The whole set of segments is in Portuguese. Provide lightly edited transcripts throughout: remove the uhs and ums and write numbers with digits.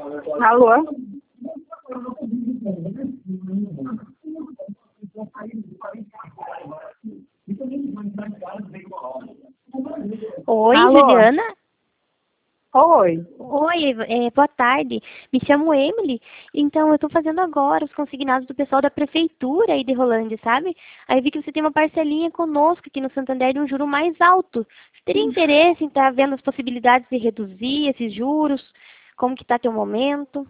Alô? Oi, Alô? Juliana? Oi. Oi, boa tarde. Me chamo Emily. Então, eu estou fazendo agora os consignados do pessoal da prefeitura aí de Rolândia, sabe? Aí vi que você tem uma parcelinha conosco aqui no Santander de um juro mais alto. Você teria interesse em estar vendo as possibilidades de reduzir esses juros? Como que está teu momento?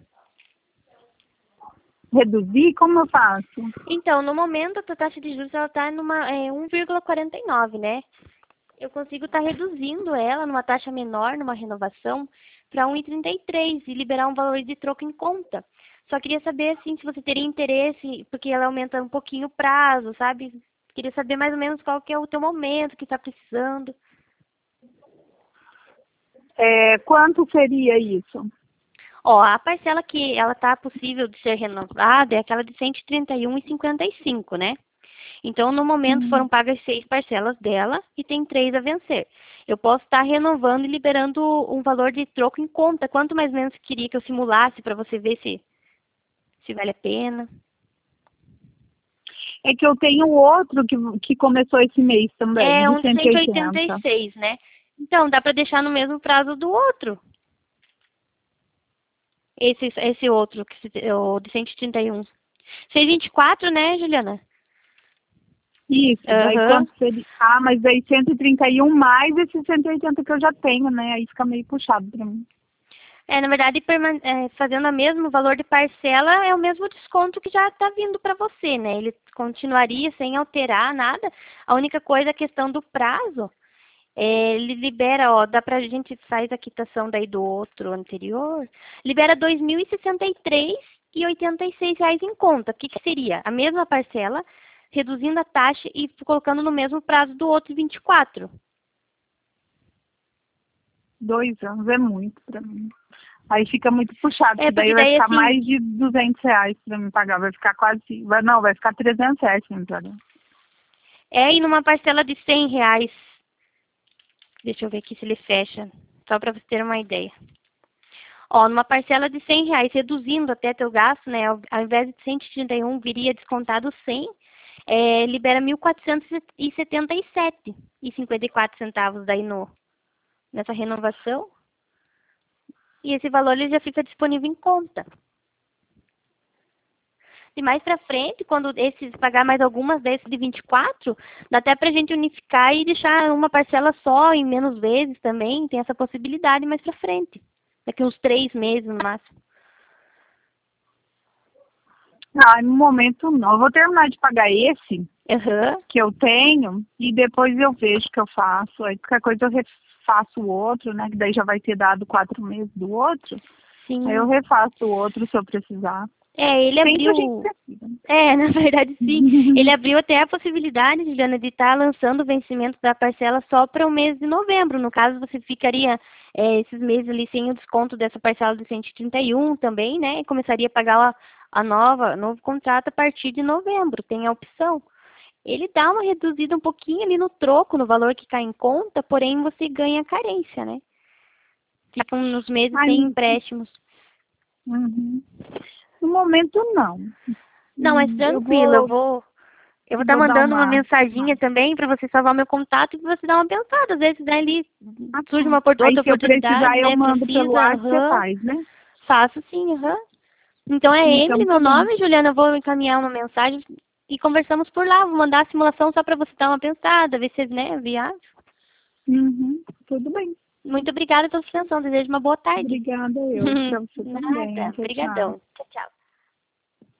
Reduzir? Como eu faço? Então, no momento, a tua taxa de juros ela está numa 1,49, né? Eu consigo estar reduzindo ela numa taxa menor, numa renovação, para 1,33 e liberar um valor de troco em conta. Só queria saber, assim, se você teria interesse, porque ela aumenta um pouquinho o prazo, sabe? Queria saber mais ou menos qual que é o teu momento, que está precisando. Quanto seria isso? Ó, a parcela que ela está possível de ser renovada é aquela de 131,55, né? Então, no momento, foram pagas 6 parcelas dela e tem 3 a vencer. Eu posso estar renovando e liberando um valor de troco em conta. Quanto mais ou menos queria que eu simulasse para você ver se vale a pena? É que eu tenho outro que começou esse mês também, É de um de 180. 186, né? Então, dá para deixar no mesmo prazo do outro. Esse outro, o de 131. 624, né, Juliana? Isso, daí Aham. quanto seria? Ah, mas daí 131 mais esse 180 que eu já tenho, né? Aí fica meio puxado pra mim. Na verdade, fazendo o mesmo valor de parcela, é o mesmo desconto que já está vindo para você, né? Ele continuaria sem alterar nada. A única coisa é a questão do prazo. Ele libera, ó, dá pra gente faz a quitação daí do outro anterior, libera R$ 2.063,86 em conta. O que que seria? A mesma parcela, reduzindo a taxa e colocando no mesmo prazo do outro 24. 2 anos é muito pra mim. Aí fica muito puxado, que daí Porque vai daí ficar assim, mais de R$ 200 pra me pagar. Vai ficar quase. Não, vai ficar R$ 300 pra me pagar. e numa parcela de R$ 100. Deixa eu ver aqui se ele fecha, só para você ter uma ideia. Ó, numa parcela de R$ 100, reduzindo até teu gasto, né? Ao invés de 131, viria descontado 100, libera 1.477,54 daí nessa renovação. E esse valor ele já fica disponível em conta. E mais para frente, quando esses pagar mais algumas desses de 24, dá até para a gente unificar e deixar uma parcela só em menos vezes também. Tem essa possibilidade mais para frente. Daqui uns 3 meses no máximo. Ah, no momento não. Eu vou terminar de pagar esse Aham. que eu tenho e depois eu vejo o que eu faço. Aí qualquer coisa eu refaço o outro, né? Que daí já vai ter dado 4 meses do outro. Aí eu Sim. refaço o outro se eu precisar. Ele Sempre a gente abriu. precisa. Na verdade, sim. Ele abriu até a possibilidade, Juliana, de estar lançando o vencimento da parcela só para o mês de novembro. No caso, você ficaria esses meses ali sem o desconto dessa parcela de 131 também, né? E começaria a pagar novo contrato a partir de novembro. Tem a opção. Ele dá uma reduzida um pouquinho ali no troco, no valor que cai em conta, porém você ganha carência, né? Ficam nos meses Ai, sem empréstimos. uhum. No momento não. Não, mas Eu tranquilo, eu vou, vou estar vou dar mandando uma uma. mensaginha também para você salvar meu contato e você dar uma pensada. Às vezes, né, ali Ah, surge tá. uma Aí outra se eu oportunidade, precisar eu né? mando pelo Precisa, WhatsApp, você aham. faz, né? Faço sim, aham. Então é Então Emily, tá meu bom. nome, Juliana. Eu vou encaminhar uma mensagem e conversamos por lá. Vou mandar a simulação só para você dar uma pensada, ver se, né, é viável. Uhum. Tudo bem. Muito obrigada pela sua atenção. Desejo uma boa tarde. Obrigada eu. Pra você também. Nada. Tchau, tchau. Obrigadão. Tchau, tchau.